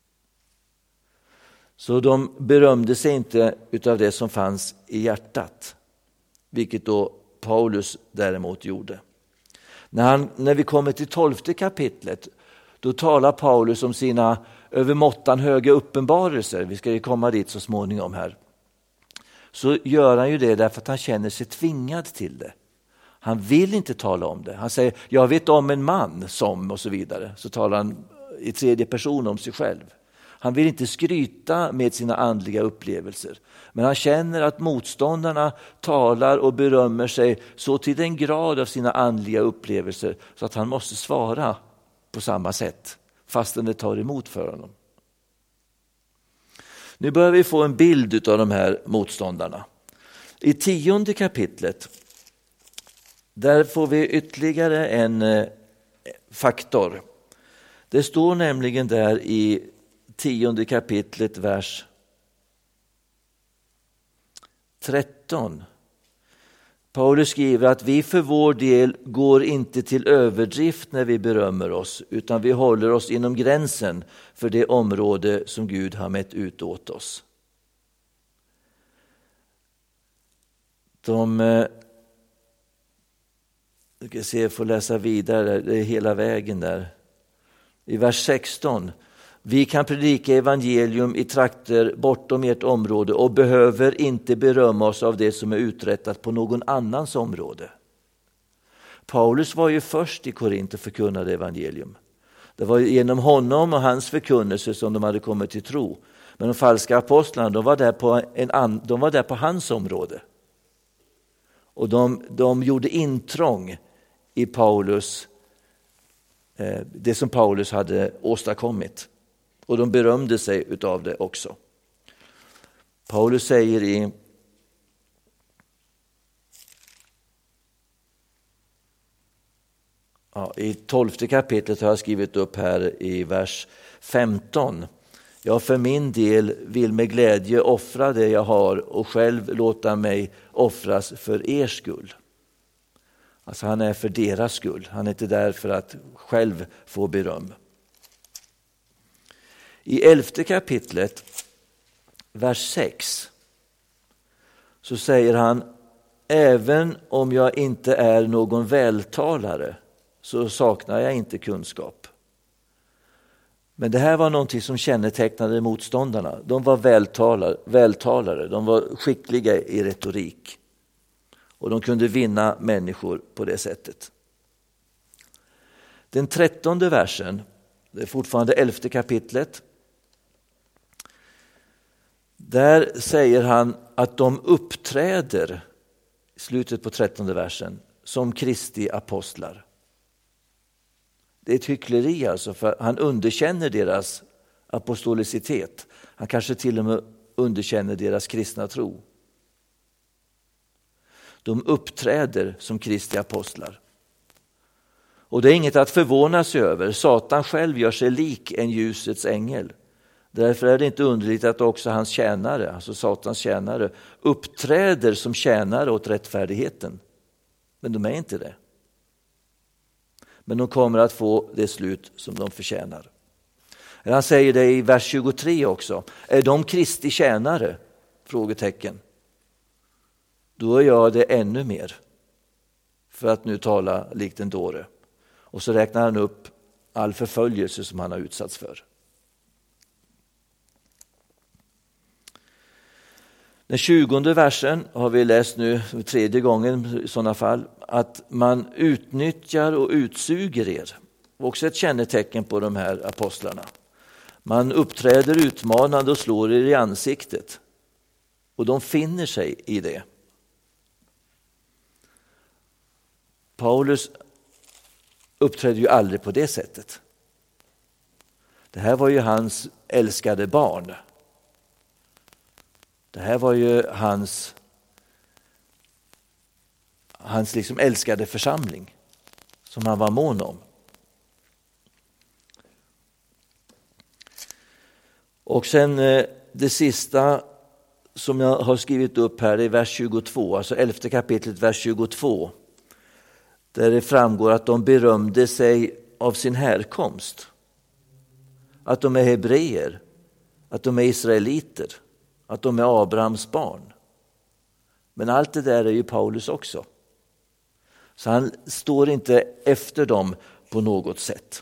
Så de berömde sig inte utav det som fanns i hjärtat, vilket då Paulus däremot gjorde. När, han, när vi kommer till tolfte kapitlet, då talar Paulus om sina övermåttan höga uppenbarelser. Vi ska ju komma dit så småningom här. Så gör han ju det därför att han känner sig tvingad till det. Han vill inte tala om det. Han säger, jag vet om en man som och så vidare. Så talar han i tredje person om sig själv. Han vill inte skryta med sina andliga upplevelser. Men han känner att motståndarna talar och berömmer sig så till den grad av sina andliga upplevelser så att han måste svara på samma sätt fastän det tar emot för honom. Nu börjar vi få en bild av de här motståndarna. I tionde kapitlet, där får vi ytterligare en faktor. Det står nämligen där i tionde kapitlet, vers tretton. Paulus skriver att vi för vår del går inte till överdrift när vi berömmer oss, utan vi håller oss inom gränsen för det område som Gud har mätt ut åt oss. De, jag ska se, jag får läsa vidare, det är hela vägen där. I vers sexton. Vi kan predika evangelium i trakter bortom ert område och behöver inte berömma oss av det som är uträttat på någon annans område. Paulus var ju först i Korint och förkunnade evangelium. Det var genom honom och hans förkunnelse som de hade kommit till tro. Men de falska apostlarna, de var där på, en, de var där på hans område. Och de, de gjorde intrång i Paulus, eh, det som Paulus hade åstadkommit. Och de berömde sig utav det också. Paulus säger i Ja, i tolfte kapitlet har jag skrivit upp här i vers femton. Jag för min del vill med glädje offra det jag har och själv låta mig offras för er skull. Alltså han är för deras skull. Han är inte där för att själv få beröm. I elfte kapitlet, vers sex, så säger han: även om jag inte är någon vältalare så saknar jag inte kunskap. Men det här var någonting som kännetecknade motståndarna. De var vältalare, vältalare, de var skickliga i retorik. Och de kunde vinna människor på det sättet. Den trettonde versen, det är fortfarande elfte kapitlet. Där säger han att de uppträder, i slutet på trettonde versen, som Kristi apostlar. Det är ett hyckleri alltså, för han underkänner deras apostolicitet. Han kanske till och med underkänner deras kristna tro. De uppträder som Kristi apostlar. Och det är inget att förvåna sig över. Satan själv gör sig lik en ljusets ängel. Därför är det inte underligt att också hans tjänare, alltså Satans tjänare, uppträder som tjänare åt rättfärdigheten. Men de är inte det. Men de kommer att få det slut som de förtjänar. Han säger det i vers tjugotre också. Är de Kristi tjänare? Frågetecken. Då är jag det ännu mer. För att nu tala likt en dåre. Och så räknar han upp all förföljelse som han har utsatts för. Den tjugonde versen har vi läst nu tredje gången i sådana fall. Att man utnyttjar och utsuger er. Också ett kännetecken på de här apostlarna. Man uppträder utmanande och slår er i ansiktet. Och de finner sig i det. Paulus uppträdde ju aldrig på det sättet. Det här var ju hans älskade barn. Det här var ju hans, hans liksom älskade församling som han var mån om. Och sen det sista som jag har skrivit upp här i vers tjugotvå, alltså elfte kapitlet, vers tjugotvå. Där det framgår att de berömde sig av sin härkomst. Att de är hebreer, att de är israeliter, att de är Abrahams barn. Men allt det där är ju Paulus också. Så han står inte efter dem på något sätt.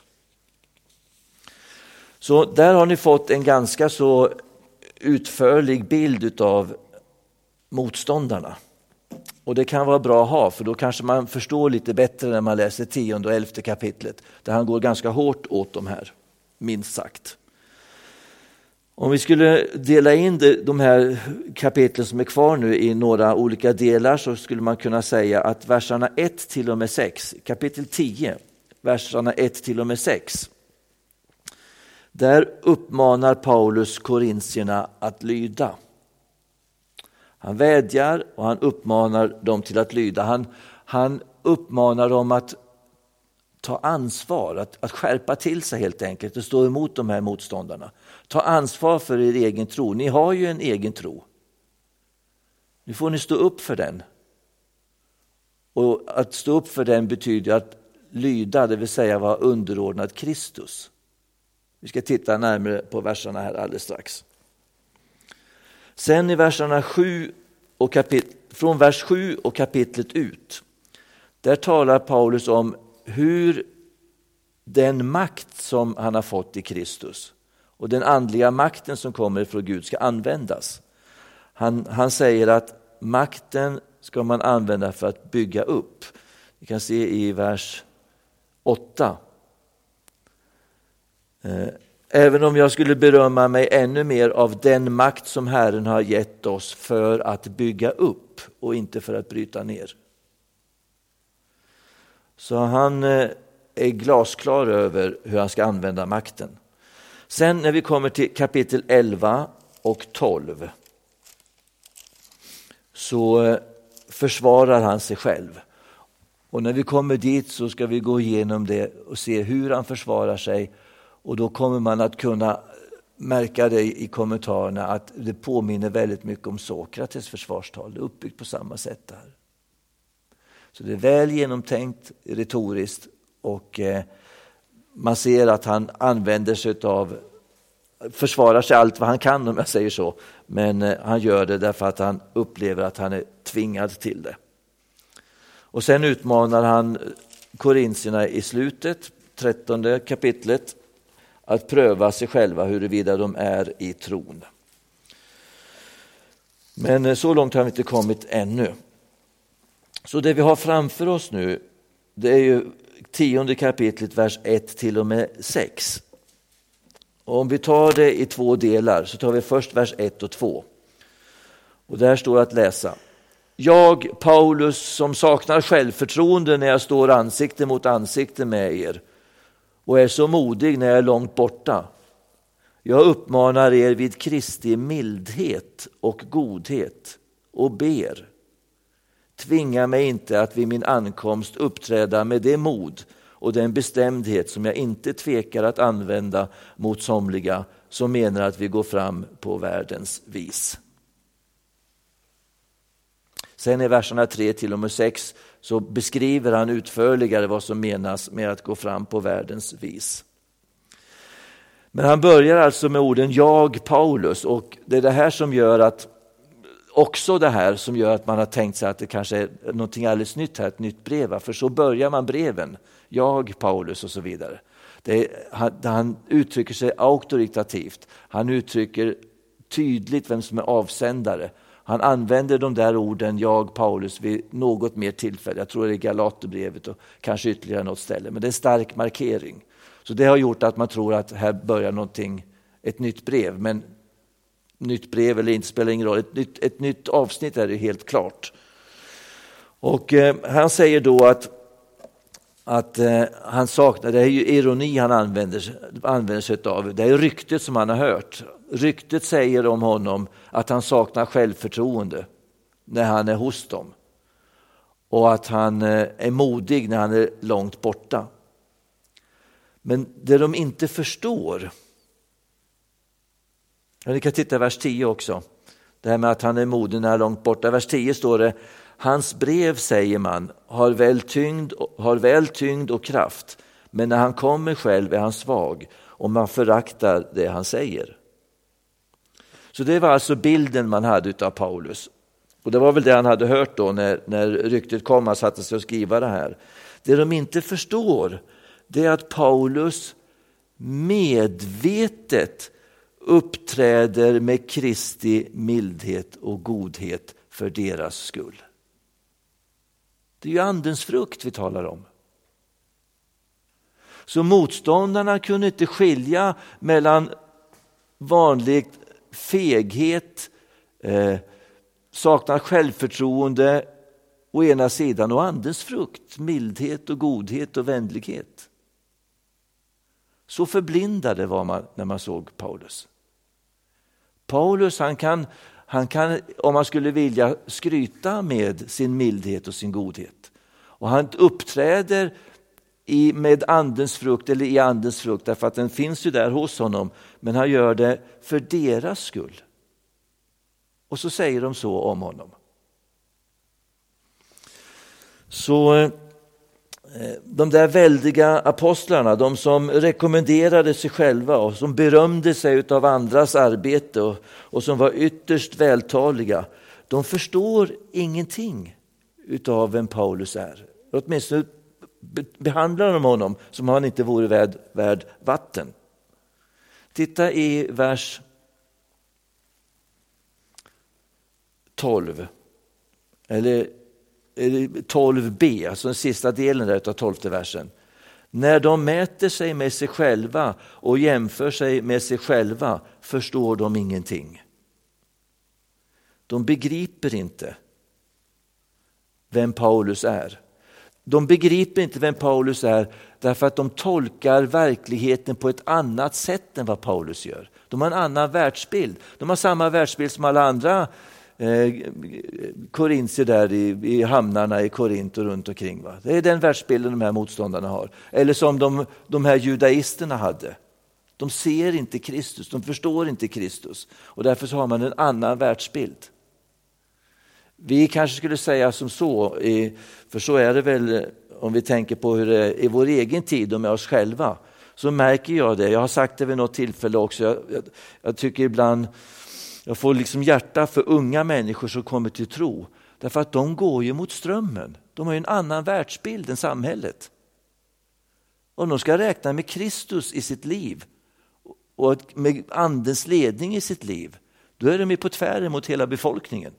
Så där har ni fått en ganska så utförlig bild av motståndarna. Och det kan vara bra att ha, för då kanske man förstår lite bättre när man läser tionde och elfte kapitlet. Där han går ganska hårt åt de här, minst sagt. Om vi skulle dela in de här kapitlen som är kvar nu i några olika delar, så skulle man kunna säga att verserna ett till och med sex, kapitel tio, verserna ett till och med sex. Där uppmanar Paulus korintierna att lyda. Han vädjar och han uppmanar dem till att lyda. Han, han uppmanar dem att ta ansvar, att, att skärpa till sig helt enkelt och stå emot de här motståndarna. Ta ansvar för er egen tro. Ni har ju en egen tro. Nu får ni stå upp för den. Och att stå upp för den betyder att lyda, det vill säga vara underordnad Kristus. Vi ska titta närmare på verserna här alldeles strax. Sen i verserna sju och kapit- från vers sju och kapitlet ut, där talar Paulus om hur den makt som han har fått i Kristus och den andliga makten som kommer från Gud ska användas. Han, han säger att makten ska man använda för att bygga upp. Vi kan se i vers åtta. Även om jag skulle berömma mig ännu mer av den makt som Herren har gett oss för att bygga upp och inte för att bryta ner. Så han är glasklar över hur han ska använda makten. Sen när vi kommer till kapitel elva och tolv så försvarar han sig själv. Och när vi kommer dit så ska vi gå igenom det och se hur han försvarar sig. Och då kommer man att kunna märka det i kommentarerna att det påminner väldigt mycket om Sokrates försvarstal. Det är uppbyggt på samma sätt där. Så det är väl genomtänkt retoriskt och eh, man ser att han använder sig av, försvarar sig allt vad han kan om jag säger så. Men eh, han gör det därför att han upplever att han är tvingad till det. Och sen utmanar han korintierna i slutet, trettonde kapitlet, att pröva sig själva huruvida de är i tron. Men så långt har vi inte kommit ännu. Så det vi har framför oss nu, det är ju tionde kapitlet, vers ett till och med sex. Och om vi tar det i två delar så tar vi först vers ett och två. Och där står att läsa: Jag, Paulus, som saknar självförtroende när jag står ansikte mot ansikte med er och är så modig när jag är långt borta. Jag uppmanar er vid Kristi mildhet och godhet och ber. Tvinga mig inte att vid min ankomst uppträda med det mod och den bestämdhet som jag inte tvekar att använda mot somliga som menar att vi går fram på världens vis. Sen i verserna tre till och med sex så beskriver han utförligare vad som menas med att gå fram på världens vis. Men han börjar alltså med orden jag, Paulus, och det är det här som gör att också det här som gör att man har tänkt sig att det kanske är någonting alldeles nytt här, ett nytt brev. För så börjar man breven. Jag, Paulus och så vidare. Det är, han, han uttrycker sig auktoritativt. Han uttrycker tydligt vem som är avsändare. Han använder de där orden, jag, Paulus, vid något mer tillfälle. Jag tror det är Galaterbrevet och kanske ytterligare något ställe. Men det är en stark markering. Så det har gjort att man tror att här börjar någonting, ett nytt brev. Men nytt brev eller inte spelar ingen roll. Ett nytt, ett nytt avsnitt är det helt klart. Och eh, han säger då att, att eh, han saknar, det är ju ironi han använder, använder sig av. Det är ryktet som han har hört. Ryktet säger om honom att han saknar självförtroende när han är hos dem. Och att han eh, är modig när han är långt borta. Men det de inte förstår. Ja, ni kan titta i vers tio också. Det här med att han är modig när han är långt borta. I vers tio står det: hans brev, säger man, har väl tyngd, har väl tyngd och kraft. Men när han kommer själv är han svag och man föraktar det han säger. Så det var alltså bilden man hade av Paulus. Och det var väl det han hade hört då när, när ryktet kom, han satte sig och skriva det här. Det de inte förstår, det är att Paulus medvetet uppträder med Kristi mildhet och godhet för deras skull. Det är ju andens frukt vi talar om. Så motståndarna kunde inte skilja mellan vanlig feghet, eh, saknar självförtroende å ena sidan och andens frukt, mildhet och godhet och vänlighet. Så förblindade var man när man såg Paulus. Paulus han kan, han kan, om man skulle vilja, skryta med sin mildhet och sin godhet. Och han uppträder i, med andens frukt eller i andens frukt därför att den finns ju där hos honom. Men han gör det för deras skull. Och så säger de så om honom. Så de där väldiga apostlarna, de som rekommenderade sig själva och som berömde sig av andras arbete och, och som var ytterst vältaliga, de förstår ingenting utav vem Paulus är. Åtminstone behandlar de honom som om han inte vore värd, värd vatten. Titta i vers tolv, eller tolv b, alltså den sista delen där av tolfte versen. När de mäter sig med sig själva och jämför sig med sig själva förstår de ingenting. De begriper inte vem Paulus är. De begriper inte vem Paulus är därför att de tolkar verkligheten på ett annat sätt än vad Paulus gör. De har en annan världsbild. De har samma världsbild som alla andra eh, korintier där i, i hamnarna i Korint och runt omkring. Va? Det är den världsbilden de här motståndarna har. Eller som de, de här judaisterna hade. De ser inte Kristus, de förstår inte Kristus. Och därför så har man en annan världsbild. Vi kanske skulle säga som så, för så är det väl om vi tänker på hur det är i vår egen tid och med oss själva. Så märker jag det, jag har sagt det vid något tillfälle också, jag, jag, jag tycker ibland, jag får liksom hjärta för unga människor som kommer till tro. Därför att de går ju mot strömmen, de har ju en annan världsbild än samhället. Om de ska räkna med Kristus i sitt liv och med andens ledning i sitt liv, då är de ju på tvären mot hela befolkningen.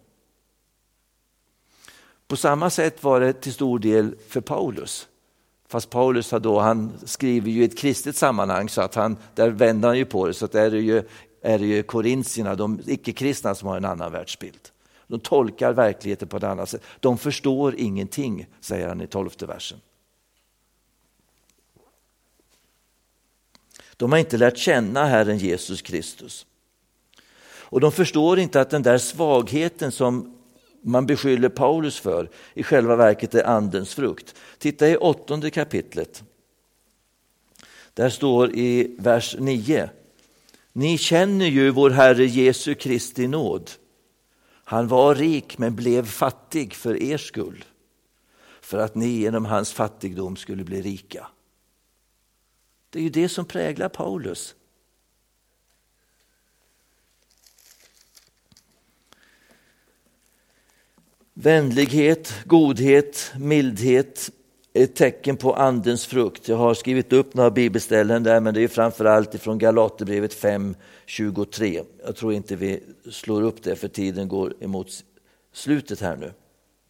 På samma sätt var det till stor del för Paulus. Fast Paulus har då, han skriver ju i ett kristet sammanhang så att han, där vänder han ju på det. Så att där är det ju, är det ju korintierna, de icke-kristna som har en annan världsbild. De tolkar verkligheten på ett annat sätt. De förstår ingenting, säger han i tolfte versen. De har inte lärt känna Herren Jesus Kristus. Och de förstår inte att den där svagheten som man beskyller Paulus för i själva verket är andens frukt. Titta i åttonde kapitlet. Där står i vers nio. Ni känner ju vår Herre Jesu Kristi nåd. Han var rik men blev fattig för er skull. För att ni genom hans fattigdom skulle bli rika. Det är ju det som präglar Paulus. Vänlighet, godhet, mildhet är ett tecken på andens frukt. Jag har skrivit upp några bibelställen där, men det är framförallt ifrån Galaterbrevet fem tjugotre. Jag tror inte vi slår upp det för tiden går emot slutet här nu.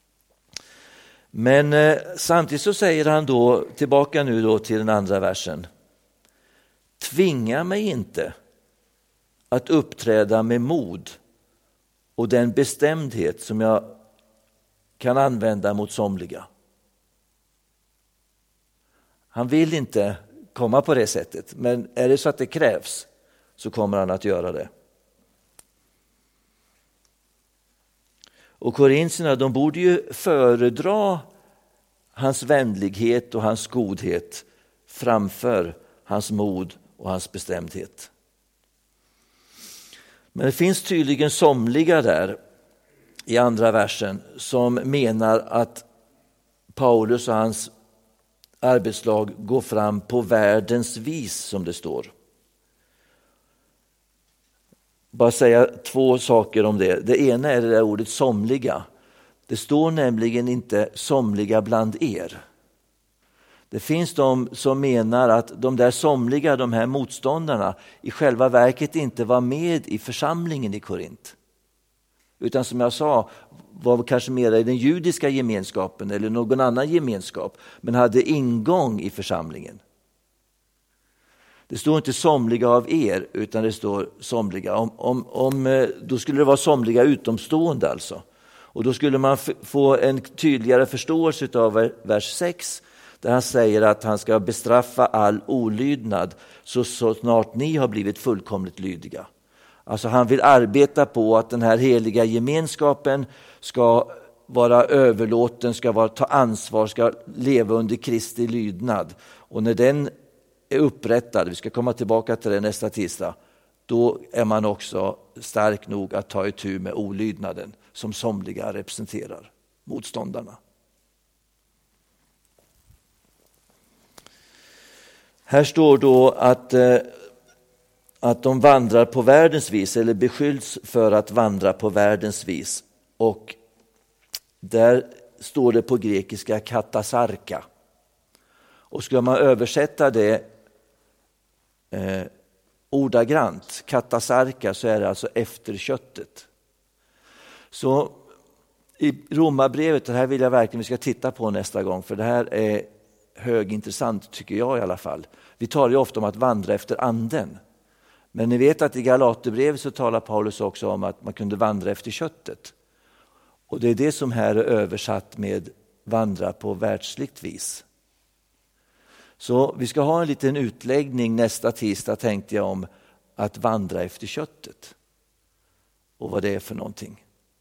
Men eh, samtidigt så säger han då, tillbaka nu då till den andra versen. Tvinga mig inte att uppträda med mod och den bestämdhet som jag kan använda mot somliga. Han vill inte komma på det sättet, men är det så att det krävs så kommer han att göra det. Och korintierna, de borde ju föredra hans vänlighet och hans godhet framför hans mod och hans bestämdhet. Men det finns tydligen somliga där i andra versen som menar att Paulus och hans arbetslag går fram på världens vis, som det står. Bara säga två saker om det. Det ena är det där ordet somliga. Det står nämligen inte somliga bland er. Det finns de som menar att de där somliga, de här motståndarna, i själva verket inte var med i församlingen i Korint. Utan som jag sa, var kanske mer i den judiska gemenskapen eller någon annan gemenskap, men hade ingång i församlingen. Det står inte somliga av er, utan det står somliga. Om, om, om, då skulle det vara somliga utomstående alltså. Och då skulle man f- få en tydligare förståelse av vers sex, där han säger att han ska bestraffa all olydnad så, så snart ni har blivit fullkomligt lydiga. Alltså han vill arbeta på att den här heliga gemenskapen ska vara överlåten, ska vara, ta ansvar, ska leva under Kristi lydnad. Och när den är upprättad, vi ska komma tillbaka till det nästa tisdag, då är man också stark nog att ta itu med olydnaden som somliga representerar, motståndarna. Här står då att, att de vandrar på världens vis, eller beskylls för att vandra på världens vis. Och där står det på grekiska katasarka. Och ska man översätta det eh, ordagrant, katasarka, så är det alltså efter köttet. Så i Romarbrevet, det här vill jag verkligen vi ska titta på nästa gång, för det här är högintressant tycker jag i alla fall. Vi talar ju ofta om att vandra efter anden. Men ni vet att i Galaterbrevet så talar Paulus också om att man kunde vandra efter köttet. Och det är det som här är översatt med vandra på världsligt vis. Så vi ska ha en liten utläggning nästa tisdag, tänkte jag, om att vandra efter köttet. Och vad det är för någonting.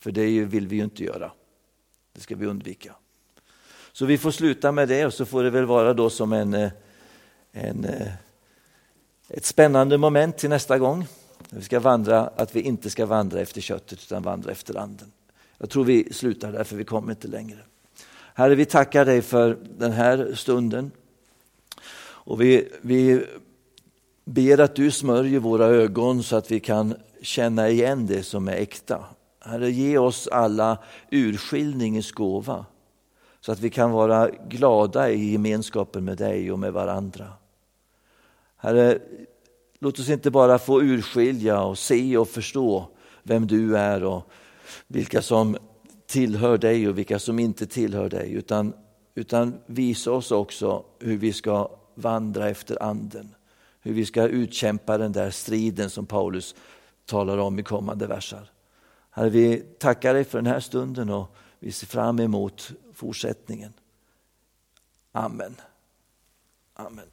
För det vill vi ju inte göra. Det ska vi undvika. Så vi får sluta med det och så får det väl vara då som en, en, ett spännande moment till nästa gång. Vi ska vandra, att vi inte ska vandra efter köttet utan vandra efter anden. Jag tror vi slutar där för vi kommer inte längre. Herre, vi tackar dig för den här stunden. Och vi, vi ber att du smörjer våra ögon så att vi kan känna igen det som är äkta. Herre, ge oss alla urskiljningens gåva så att vi kan vara glada i gemenskapen med dig och med varandra. Herre, låt oss inte bara få urskilja och se och förstå vem du är och vilka som tillhör dig och vilka som inte tillhör dig, utan, utan visa oss också hur vi ska vandra efter anden. Hur vi ska utkämpa den där striden som Paulus talar om i kommande versar. Herre, vi tackar dig för den här stunden och vi ser fram emot fortsättningen. Amen. Amen.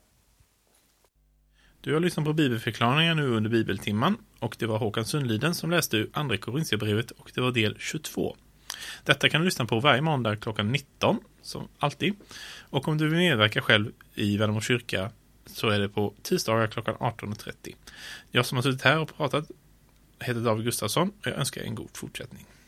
Du har lyssnat på bibelförklaringar nu under bibeltimman och det var Håkan Sundliden som läste ur andra Korinthierbrevet och det var del tjugotvå. Detta kan du lyssna på varje måndag klockan nitton som alltid. Och om du vill medverka själv i Värnamo kyrka så är det på tisdagar klockan arton och trettio. Jag som har suttit här och pratat heter David Gustafsson och jag önskar en god fortsättning.